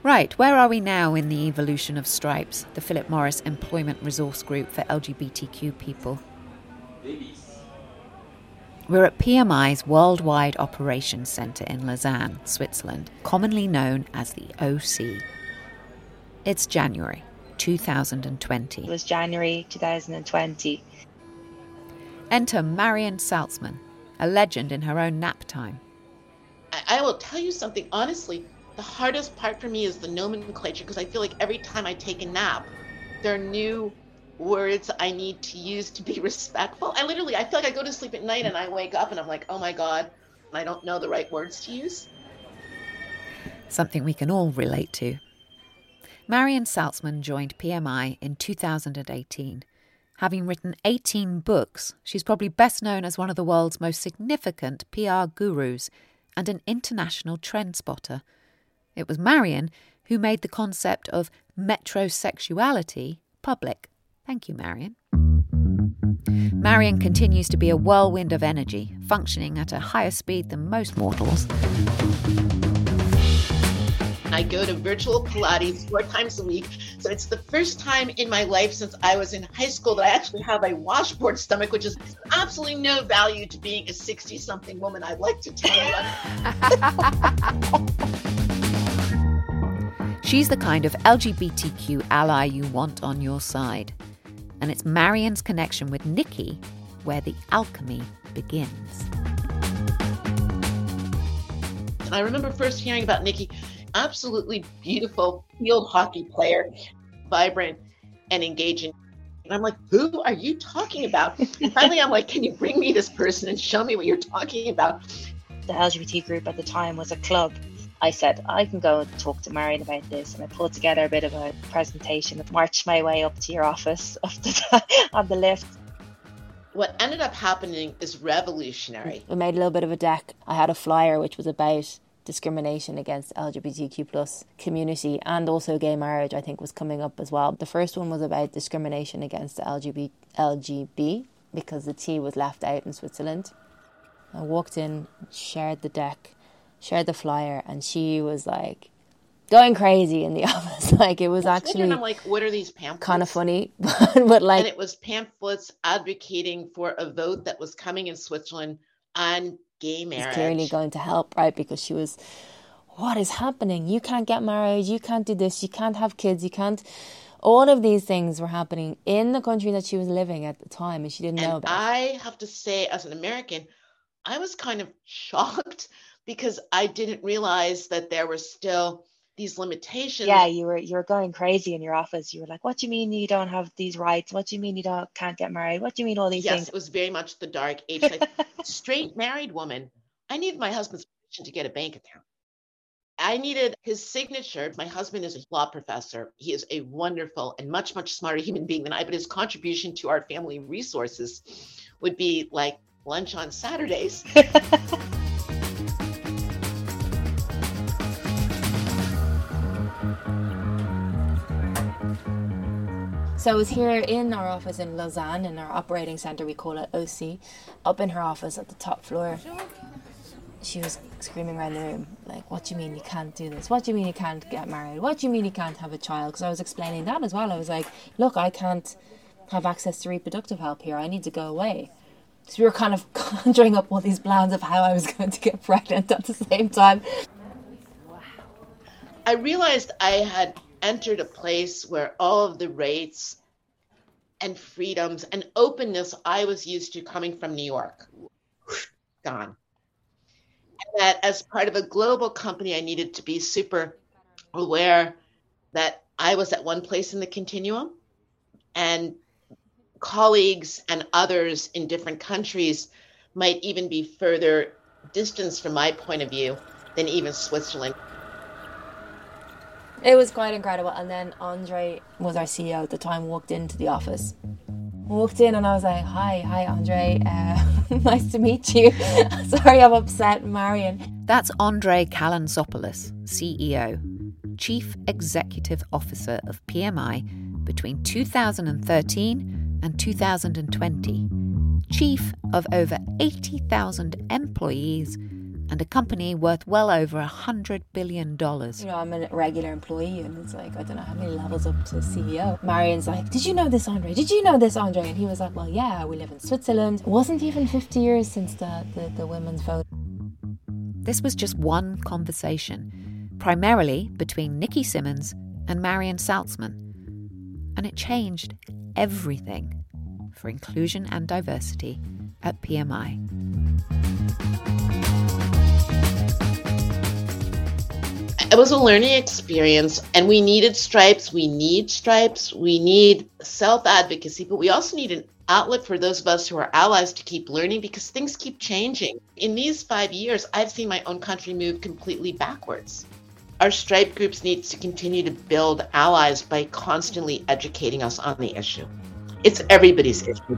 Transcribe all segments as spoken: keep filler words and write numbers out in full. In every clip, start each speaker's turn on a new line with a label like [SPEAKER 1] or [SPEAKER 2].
[SPEAKER 1] Right, where are we now in the evolution of Stripes, the Philip Morris Employment Resource Group for L G B T Q people? We're at P M I's Worldwide Operations Centre in Lausanne, Switzerland, commonly known as the O C. It's January two thousand twenty.
[SPEAKER 2] It was January two thousand twenty.
[SPEAKER 1] Enter Marion Salzman, a legend in her own nap time.
[SPEAKER 3] I, I will tell you something, honestly, the hardest part for me is the nomenclature, because I feel like every time I take a nap, there are new words I need to use to be respectful. I literally, I feel like I go to sleep at night and I wake up and I'm like, oh my God, I don't know the right words to use.
[SPEAKER 1] Something we can all relate to. Marion Salzman joined P M I in two thousand eighteen. Having written eighteen books, she's probably best known as one of the world's most significant P R gurus and an international trend spotter. It was Marion who made the concept of metrosexuality public. Thank you, Marion. Marion continues to be a whirlwind of energy, functioning at a higher speed than most mortals.
[SPEAKER 3] I go to virtual Pilates four times a week. So it's the first time in my life since I was in high school that I actually have a washboard stomach, which is absolutely no value to being a sixty-something woman, I'd like to tell
[SPEAKER 1] you. She's the kind of L G B T Q ally you want on your side. And it's Marion's connection with Nikki where the alchemy begins.
[SPEAKER 3] And I remember first hearing about Nikki, absolutely beautiful field hockey player, vibrant and engaging. And I'm like, who are you talking about? And finally, I'm like, can you bring me this person and show me what you're talking about?
[SPEAKER 2] The L G B T group at the time was a club. I said, I can go and talk to Marion about this. And I pulled together a bit of a presentation, marched my way up to your office up the, on the lift.
[SPEAKER 3] What ended up happening is revolutionary.
[SPEAKER 4] We made a little bit of a deck. I had a flyer which was about discrimination against L G B T Q plus community, and also gay marriage, I think, was coming up as well. The first one was about discrimination against the L G B, L G B because the T was left out in Switzerland. I walked in, shared the deck, shared the flyer, and she was like going crazy in the office. Like, it was actually,
[SPEAKER 3] and I'm like, what are these pamphlets?
[SPEAKER 4] Kind of funny, but like,
[SPEAKER 3] and it was pamphlets advocating for a vote that was coming in Switzerland on gay marriage.
[SPEAKER 4] It's clearly going to help, right? Because she was, what is happening? You can't get married. You can't do this. You can't have kids. You can't. All of these things were happening in the country that she was living at the time, and she didn't
[SPEAKER 3] and
[SPEAKER 4] know about.
[SPEAKER 3] I have to say, as an American, I was kind of shocked because I didn't realize that there were still these limitations.
[SPEAKER 2] Yeah, you were you were going crazy in your office. You were like, what do you mean you don't have these rights? What do you mean you don't can't get married? What do you mean all these
[SPEAKER 3] yes,
[SPEAKER 2] things?
[SPEAKER 3] Yes, it was very much the dark age. Like, straight married woman, I needed my husband's permission to get a bank account. I needed his signature. My husband is a law professor. He is a wonderful and much, much smarter human being than I, but his contribution to our family resources would be like lunch on Saturdays.
[SPEAKER 4] So I was here in our office in Lausanne, in our operating centre, we call it O C, up in her office at the top floor. She was screaming around the room, like, what do you mean you can't do this? What do you mean you can't get married? What do you mean you can't have a child? Because I was explaining that as well. I was like, look, I can't have access to reproductive help here. I need to go away. So we were kind of conjuring up all these plans of how I was going to get pregnant at the same time.
[SPEAKER 3] I realized I had entered a place where all of the rights and freedoms and openness I was used to coming from New York, gone. And that as part of a global company, I needed to be super aware that I was at one place in the continuum, and colleagues and others in different countries might even be further distanced from my point of view than even Switzerland.
[SPEAKER 4] It was quite incredible. And then Andre was our C E O at the time, walked into the office. Walked in and I was like, hi, hi, Andre. Uh, nice to meet you. Sorry, I've upset Marion.
[SPEAKER 1] That's Andre Kalantzopoulos, C E O, Chief Executive Officer of P M I between two thousand thirteen and two thousand twenty. Chief of over eighty thousand employees and a company worth well over a hundred billion dollars.
[SPEAKER 4] You know, I'm a regular employee, and it's like, I don't know how many levels up to C E O. Marion's like, did you know this, Andre? Did you know this, Andre? And he was like, well, yeah, we live in Switzerland. It wasn't even fifty years since the, the, the women's vote.
[SPEAKER 1] This was just one conversation, primarily between Nikki Simmons and Marion Saltzman. And it changed everything for inclusion and diversity at P M I.
[SPEAKER 3] It was a learning experience, and we needed Stripes. We need Stripes. We need self-advocacy, but we also need an outlet for those of us who are allies to keep learning, because things keep changing. In these five years, I've seen my own country move completely backwards. Our Stripe groups need to continue to build allies by constantly educating us on the issue. It's everybody's issue.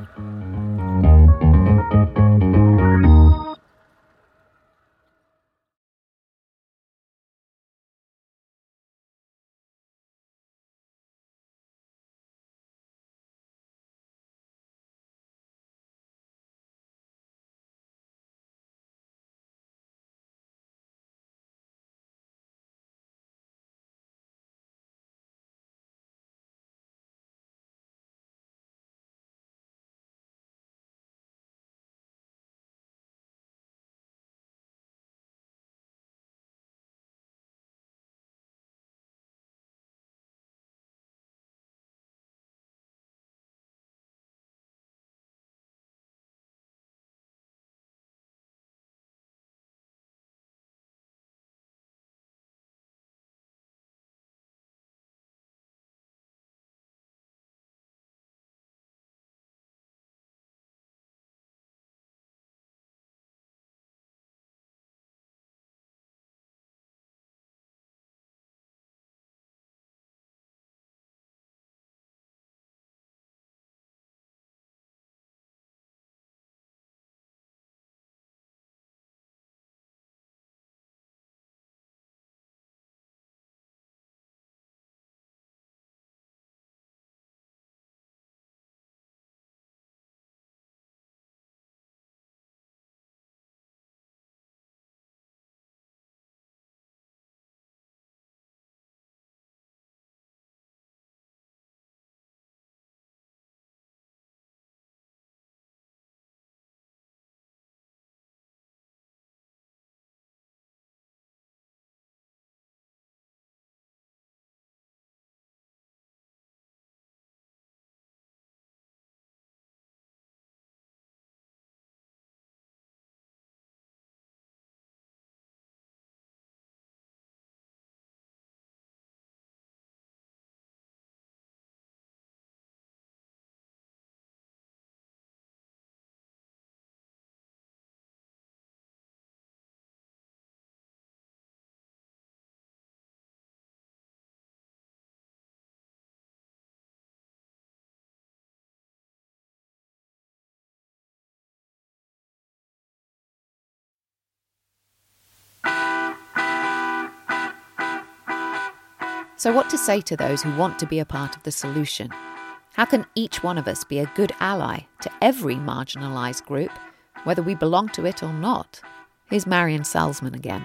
[SPEAKER 1] So what to say to those who want to be a part of the solution? How can each one of us be a good ally to every marginalised group, whether we belong to it or not? Here's Marion Saltzman again.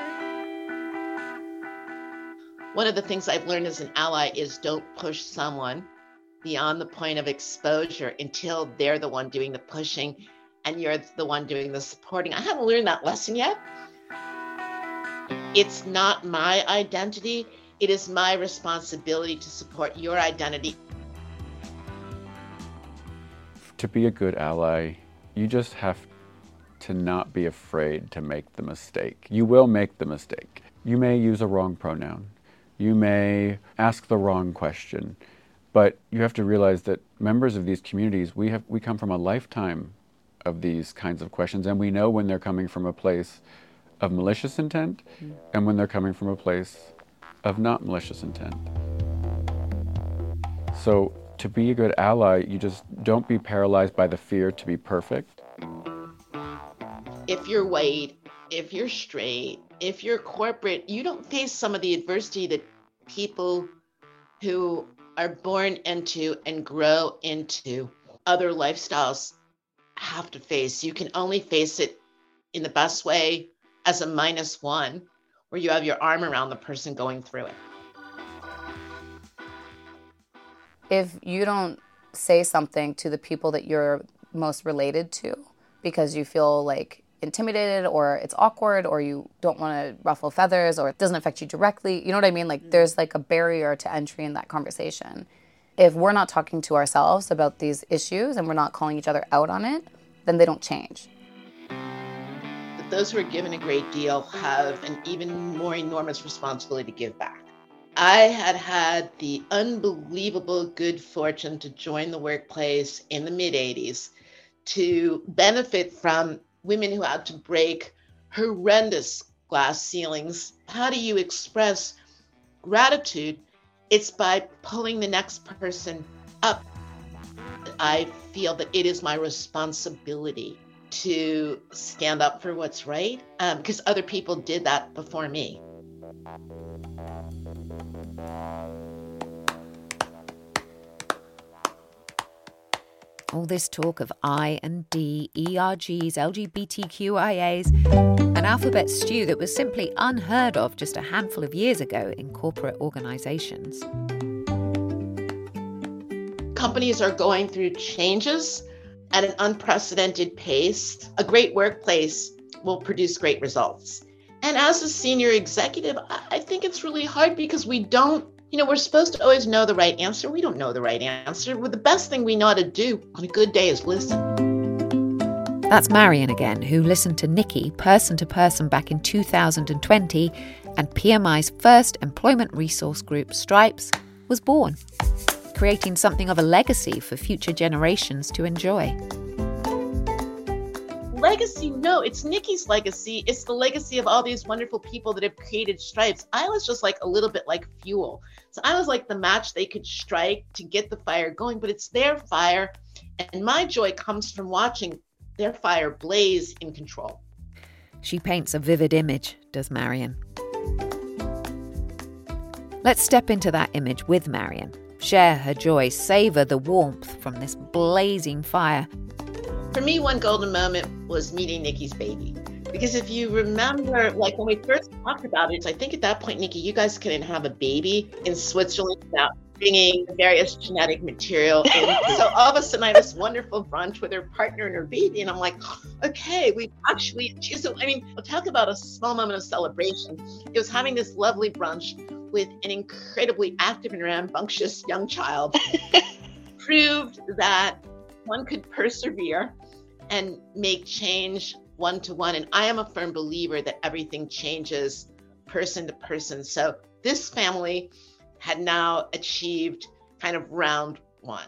[SPEAKER 3] One of the things I've learned as an ally is don't push someone beyond the point of exposure until they're the one doing the pushing and you're the one doing the supporting. I haven't learned that lesson yet. It's not my identity. It is my responsibility to support your identity.
[SPEAKER 5] To be a good ally, you just have to not be afraid to make the mistake. You will make the mistake. You may use a wrong pronoun. You may ask the wrong question. But you have to realize that members of these communities, we have we come from a lifetime of these kinds of questions, and we know when they're coming from a place of malicious intent mm. and when they're coming from a place of not malicious intent. So to be a good ally, you just don't be paralyzed by the fear to be perfect.
[SPEAKER 3] If you're white, if you're straight, if you're corporate, you don't face some of the adversity that people who are born into and grow into other lifestyles have to face. You can only face it in the best way as a minus one, where you have your arm around the person going through it.
[SPEAKER 6] If you don't say something to the people that you're most related to because you feel like intimidated or it's awkward or you don't want to ruffle feathers or it doesn't affect you directly, you know what I mean? Like there's like a barrier to entry in that conversation. If we're not talking to ourselves about these issues and we're not calling each other out on it, then they don't change.
[SPEAKER 3] But those who are given a great deal have an even more enormous responsibility to give back. I had had the unbelievable good fortune to join the workplace in the mid eighties to benefit from women who had to break horrendous glass ceilings. How do you express gratitude? It's by pulling the next person up. I feel that it is my responsibility to stand up for what's right, um, because other people did that before me.
[SPEAKER 1] All this talk of I and D, E R Gs, L G B T Q I As, an alphabet stew that was simply unheard of just a handful of years ago in corporate organisations.
[SPEAKER 3] Companies are going through changes at an unprecedented pace. A great workplace will produce great results. And as a senior executive, I think it's really hard because we don't, you know, we're supposed to always know the right answer. We don't know the right answer. Well, the best thing we know how to do on a good day is listen.
[SPEAKER 1] That's Marion again, who listened to Nikki person to person back in two thousand twenty, and P M I's first employment resource group, Stripes, was born, creating something of a legacy for future generations to enjoy.
[SPEAKER 3] Legacy? No, it's Nikki's legacy. It's the legacy of all these wonderful people that have created Stripes. I was just like a little bit like fuel. So I was like the match they could strike to get the fire going, but it's their fire. And my joy comes from watching their fire blaze in control.
[SPEAKER 1] She paints a vivid image, does Marion. Let's step into that image with Marion. Share her joy, savour the warmth from this blazing fire.
[SPEAKER 3] For me, one golden moment was meeting Nikki's baby. Because if you remember, like when we first talked about it, I think at that point, Nikki, you guys couldn't have a baby in Switzerland without bringing various genetic material in. So all of a sudden I have this wonderful brunch with her partner and her baby. And I'm like, okay, we actually, so I mean, I'll talk about a small moment of celebration. It was having this lovely brunch with an incredibly active and rambunctious young child. Proved that one could persevere and make change one-to-one. And I am a firm believer that everything changes person to person. So this family had now achieved kind of round one.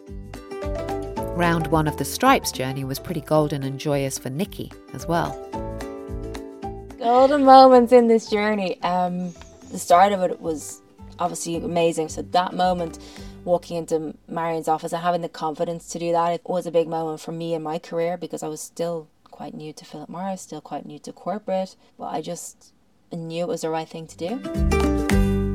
[SPEAKER 1] Round one of the Stripes journey was pretty golden and joyous for Nikki as well.
[SPEAKER 4] Golden moments in this journey. Um, the start of it was obviously amazing. So that moment, walking into Marion's office and having the confidence to do that, it was a big moment for me in my career because I was still quite new to Philip Morris, still quite new to corporate, but I just knew it was the right thing to do.